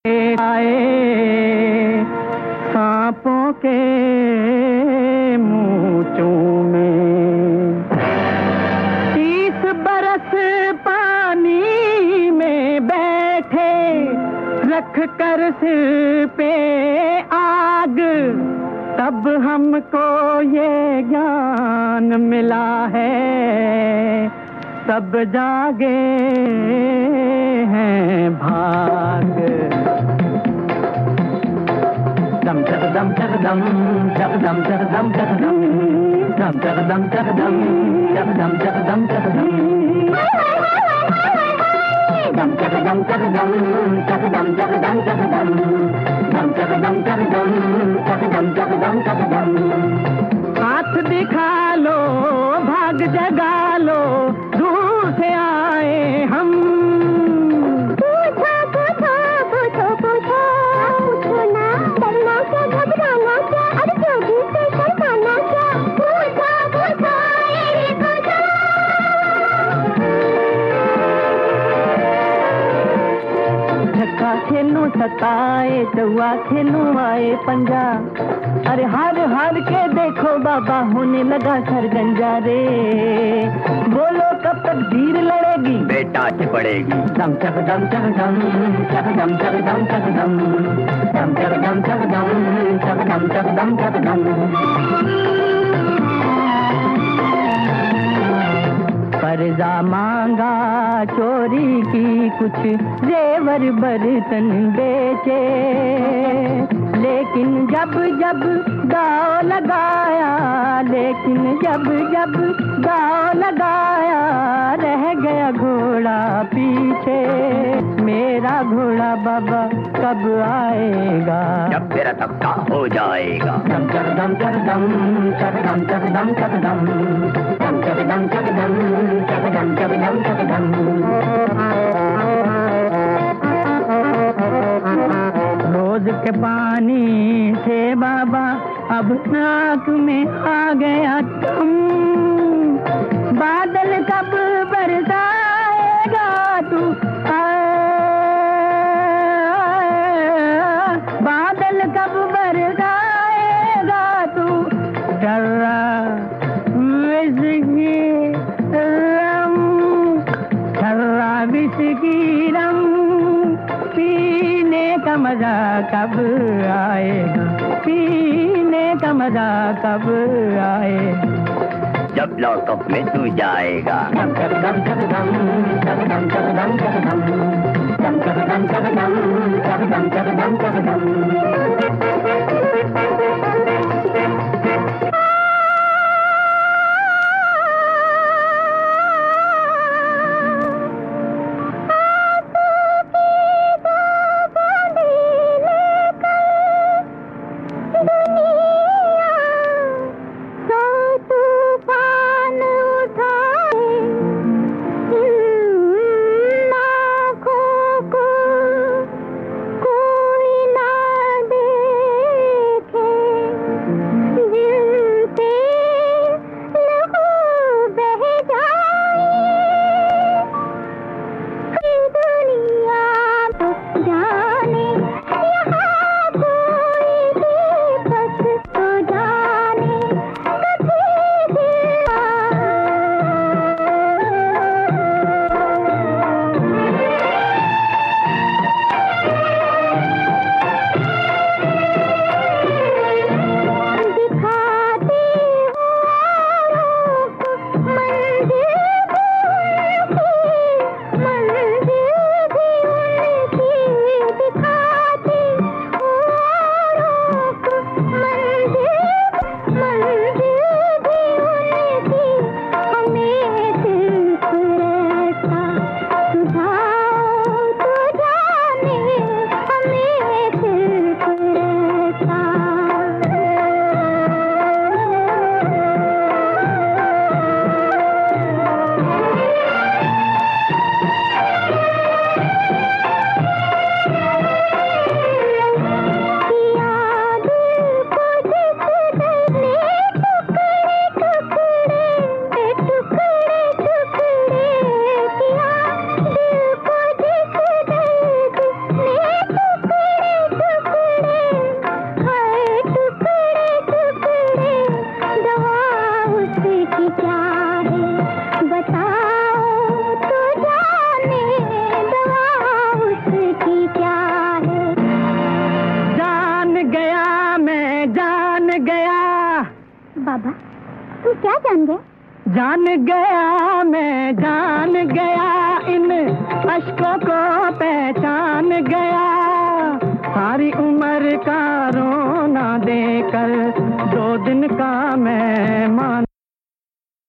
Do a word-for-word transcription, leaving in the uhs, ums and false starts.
आए सांपों के मूंचों में, तीस बरस पानी में बैठे रख कर सिर पे आग, तब हमको ये ज्ञान मिला है, सब जागे हैं भाग। दम चक दम चक दम चक दम चक दम चक दम दम चक दम चक दम चक दम चक दम चक दम दम चक दम चक दम चक दम चक दम चक दम दम चक दम चक दम चक दम चक दम चक दम। हाथ दिखा लो भाग जगा लो, दूर से आए हम। पूछो पूछो पूछो पूछो पूछो ना, डरना क्या घबराना क्या, अरे जोगी से शर्माना क्या, पूछो पूछो ये पूछो। छक्का खेलूं सताए चौवा खेलूं आए पंजा, अरे हार हार के देखो बाबा होने लगा सरगंजा रे। बोलो कब तक धीर लड़ेगी, बेटा चिपड़ेगी। दम चक दम चक दम चक दम चक दम चक दम दम चक दम चक दम चक दम चक दम चक दम। कर्जा मांगा चोरी की कुछ जेवर बर्तन बेचे, लेकिन जब जब दाव लगाया, लेकिन जब जब दाव लगाया, रह गया घोड़ा पीछे। मेरा घोड़ा बाबा कब आएगा, जब तेरा तख्ता हो जाएगा। दम चक दम चक दम चक दम चक दम चक दम दम चक दम चक दम चक दम चक दम चक दम। रोज के पानी से बाबा अब नाक में आ गया तुम, बादल कब बरसाएगा तू, बादल कब बरसाएगा तू। डर्रा विस्की रम, डर्रा विस्की रम, पीने का मजा कब आएगा, पीने का मजा कब आए, जब लॉकअप में तू जाएगा। दम चक दम चक दम चक दम चक दम चक दम दम चक दम चक दम चक दम चक दम चक दम। कोई ना मैं जान गया। बाबा तू क्या जान गया? जान गया मैं जान गया, इन अश्कों को पहचान गया। सारी उम्र का रोना देकर दो दिन का मैं मान